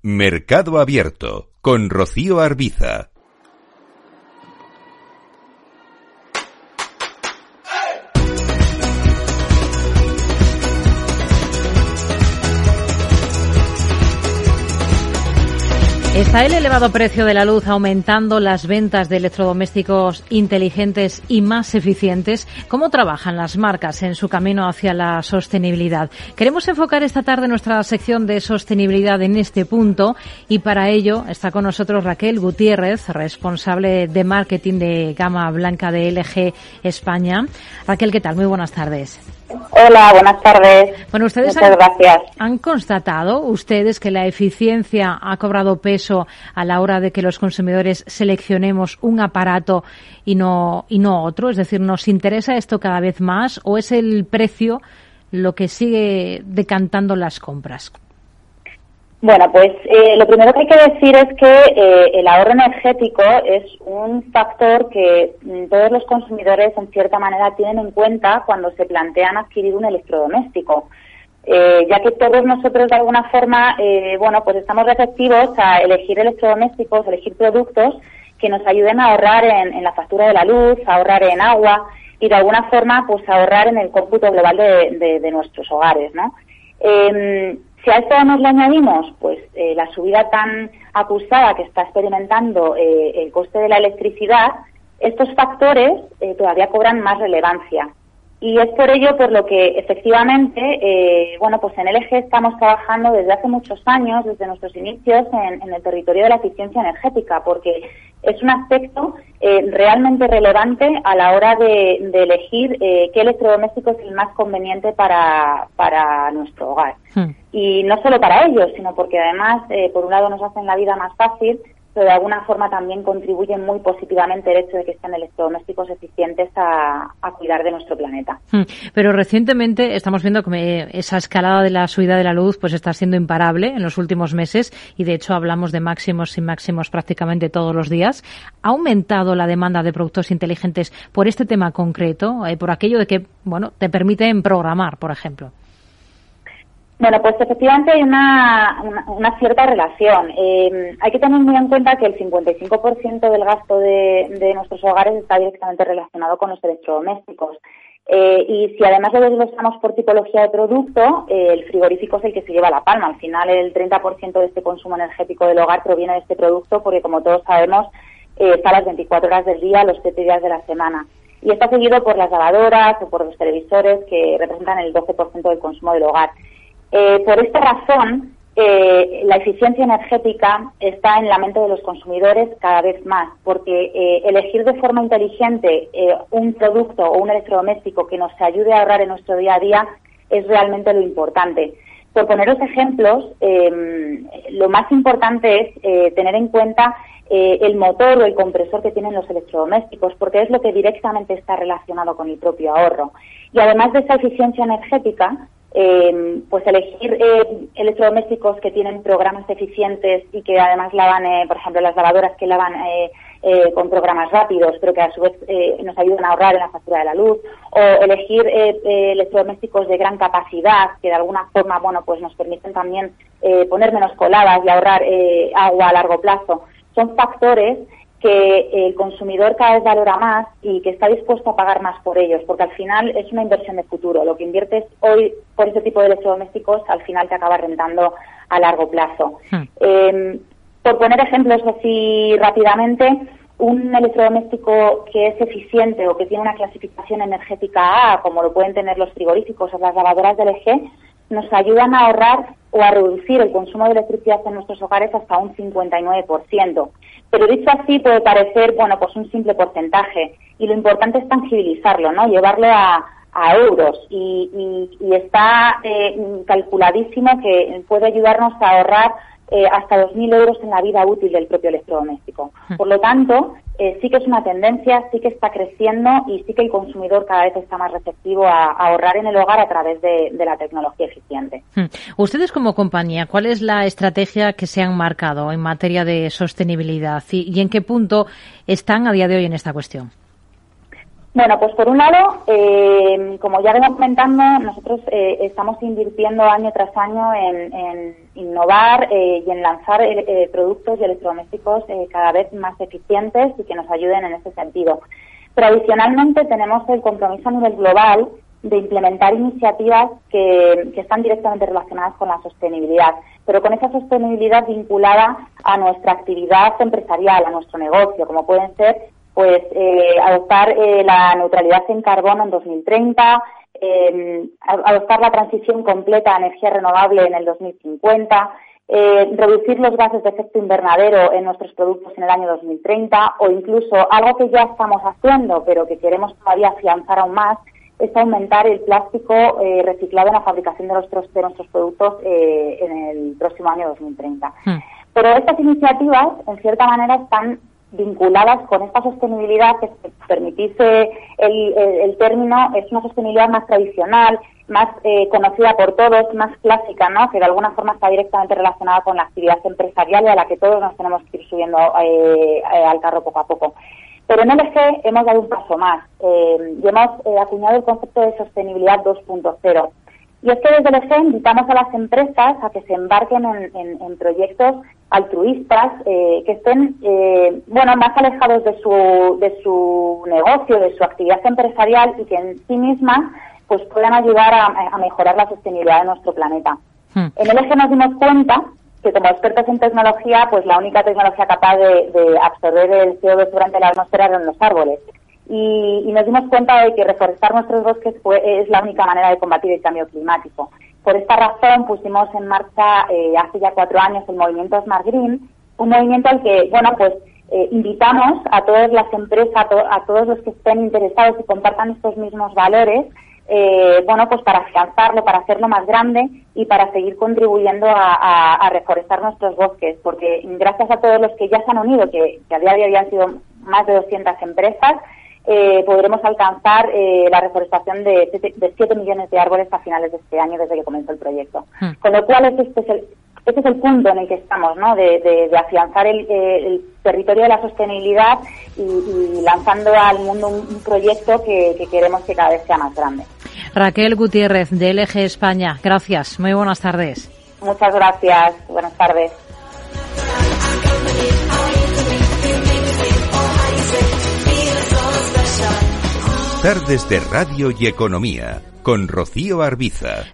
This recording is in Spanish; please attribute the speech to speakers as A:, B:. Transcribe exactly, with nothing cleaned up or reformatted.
A: Mercado Abierto, con Rocío Arbiza.
B: ¿Está el elevado precio de la luz aumentando las ventas de electrodomésticos inteligentes y más eficientes? ¿Cómo trabajan las marcas en su camino hacia la sostenibilidad? Queremos enfocar esta tarde nuestra sección de sostenibilidad en este punto y para ello está con nosotros Raquel Gutiérrez, responsable de marketing de gama blanca de L G España. Raquel, ¿qué tal? Muy buenas tardes.
C: Hola, buenas tardes.
B: Bueno, ustedes
C: Muchas
B: han,
C: gracias.
B: ¿Han constatado ustedes que la eficiencia ha cobrado peso a la hora de que los consumidores seleccionemos un aparato y no y no otro? Es decir, ¿nos interesa esto cada vez más o es el precio lo que sigue decantando las compras?
C: Bueno, pues eh, lo primero que hay que decir es que eh, el ahorro energético es un factor que mm, todos los consumidores en cierta manera tienen en cuenta cuando se plantean adquirir un electrodoméstico, eh, ya que todos nosotros de alguna forma, eh, bueno, pues estamos receptivos a elegir electrodomésticos, elegir productos que nos ayuden a ahorrar en, en la factura de la luz, a ahorrar en agua y de alguna forma pues ahorrar en el cómputo global de, de, de nuestros hogares, ¿no? Eh, Si a esto nos le añadimos pues eh, la subida tan acusada que está experimentando eh, el coste de la electricidad, estos factores eh, todavía cobran más relevancia. Y es por ello por lo que efectivamente, eh, bueno, pues en L G estamos trabajando desde hace muchos años, desde nuestros inicios, en, en el territorio de la eficiencia energética, porque es un aspecto eh, realmente relevante a la hora de, de elegir eh, qué electrodoméstico es el más conveniente para, para nuestro hogar. Hmm. Y no solo para ellos, sino porque además, eh, por un lado, nos hacen la vida más fácil, pero de alguna forma también contribuyen muy positivamente el hecho de que sean electrodomésticos eficientes a, a cuidar de nuestro planeta.
B: Pero recientemente estamos viendo que esa escalada de la subida de la luz pues está siendo imparable en los últimos meses y de hecho hablamos de máximos y máximos prácticamente todos los días. ¿Ha aumentado la demanda de productos inteligentes por este tema concreto, eh, por aquello de que, bueno, te permiten programar, por ejemplo?
C: Bueno, pues efectivamente hay una, una, una cierta relación. Eh, hay que tener muy en cuenta que el cincuenta y cinco por ciento del gasto de, de nuestros hogares está directamente relacionado con los electrodomésticos. Eh, y si además lo desglosamos por tipología de producto, eh, el frigorífico es el que se lleva la palma. Al final, el treinta por ciento de este consumo energético del hogar proviene de este producto porque, como todos sabemos, eh, está a las veinticuatro horas del día, los siete días de la semana. Y está seguido por las lavadoras o por los televisores, que representan el doce por ciento del consumo del hogar. Eh, por esta razón, eh, la eficiencia energética está en la mente de los consumidores cada vez más, porque eh, elegir de forma inteligente eh, un producto o un electrodoméstico que nos ayude a ahorrar en nuestro día a día es realmente lo importante. Por poneros ejemplos, eh, lo más importante es eh, tener en cuenta eh, el motor o el compresor que tienen los electrodomésticos, porque es lo que directamente está relacionado con el propio ahorro. Y además de esa eficiencia energética, Eh, pues elegir eh, electrodomésticos que tienen programas eficientes y que además lavan, eh, por ejemplo, las lavadoras que lavan eh, eh, con programas rápidos, pero que a su vez eh, nos ayudan a ahorrar en la factura de la luz, o elegir eh, eh, electrodomésticos de gran capacidad que de alguna forma, bueno, pues nos permiten también eh, poner menos coladas y ahorrar eh, agua a largo plazo. Son factores que el consumidor cada vez valora más y que está dispuesto a pagar más por ellos, porque al final es una inversión de futuro. Lo que inviertes hoy por ese tipo de electrodomésticos, al final te acaba rentando a largo plazo. Hmm. Eh, por poner ejemplos así rápidamente, un electrodoméstico que es eficiente o que tiene una clasificación energética A, como lo pueden tener los frigoríficos o las lavadoras de L G, nos ayudan a ahorrar o a reducir el consumo de electricidad en nuestros hogares hasta un cincuenta y nueve por ciento. Pero dicho así puede parecer, bueno, pues un simple porcentaje. Y lo importante es tangibilizarlo, ¿no? Llevarlo a, a euros. Y, y, y está eh, calculadísimo que puede ayudarnos a ahorrar eh, hasta dos mil euros en la vida útil del propio electrodoméstico. Por lo tanto, eh, sí que es una tendencia, sí que está creciendo y sí que el consumidor cada vez está más receptivo a, a ahorrar en el hogar a través de, de la tecnología eficiente.
B: Ustedes como compañía, ¿cuál es la estrategia que se han marcado en materia de sostenibilidad y, y en qué punto están a día de hoy en esta cuestión?
C: Bueno, pues por un lado, eh, como ya vengo comentando, nosotros eh, estamos invirtiendo año tras año en, en innovar eh, y en lanzar eh, productos y electrodomésticos eh, cada vez más eficientes y que nos ayuden en ese sentido. Tradicionalmente tenemos el compromiso a nivel global de implementar iniciativas que, que están directamente relacionadas con la sostenibilidad, pero con esa sostenibilidad vinculada a nuestra actividad empresarial, a nuestro negocio, como pueden ser pues eh, adoptar eh, la neutralidad en carbono en dos mil treinta, eh, adoptar la transición completa a energía renovable en el dos mil cincuenta, eh, reducir los gases de efecto invernadero en nuestros productos en el año dos mil treinta, o incluso algo que ya estamos haciendo pero que queremos todavía afianzar aún más, es aumentar el plástico eh, reciclado en la fabricación de nuestros, de nuestros productos eh, en el próximo año dos mil treinta. Hmm. Pero estas iniciativas, en cierta manera, están vinculadas con esta sostenibilidad que, permitise el, el, el término, es una sostenibilidad más tradicional, más eh, conocida por todos, más clásica, ¿no? Que de alguna forma está directamente relacionada con la actividad empresarial y a la que todos nos tenemos que ir subiendo eh, eh, al carro poco a poco. Pero en L G hemos dado un paso más eh, y hemos eh, acuñado el concepto de sostenibilidad dos punto cero. Y es que desde L G invitamos a las empresas a que se embarquen en, en, en proyectos altruistas eh, que estén eh, bueno más alejados de su de su negocio, de su actividad empresarial y que en sí mismas pues puedan ayudar a, a mejorar la sostenibilidad de nuestro planeta. Hmm. En L G nos dimos cuenta que como expertos en tecnología, pues la única tecnología capaz de, de absorber el C O dos durante la atmósfera eran los árboles. Y, y nos dimos cuenta de que reforestar nuestros bosques fue, es la única manera de combatir el cambio climático. Por esta razón pusimos en marcha eh, hace ya cuatro años el movimiento Smart Green, un movimiento al que, bueno, pues eh, invitamos a todas las empresas, a, to- a todos los que estén interesados y compartan estos mismos valores, eh, bueno, pues para afianzarlo, para hacerlo más grande y para seguir contribuyendo a, a, a reforestar nuestros bosques, porque gracias a todos los que ya se han unido, que, que a día de hoy han sido más de doscientas empresas, Eh, podremos alcanzar eh, la reforestación de, de siete millones de árboles a finales de este año desde que comenzó el proyecto. Hmm. Con lo cual, este es el, este es el punto en el que estamos, ¿no? De, de, de afianzar el, el territorio de la sostenibilidad y, y lanzando al mundo un, un proyecto que, que queremos que cada vez sea más grande.
B: Raquel Gutiérrez, de L G España. Gracias. Muy buenas tardes.
C: Muchas gracias. Buenas tardes.
A: Tardes de Radio y Economía, con Rocío Arbiza.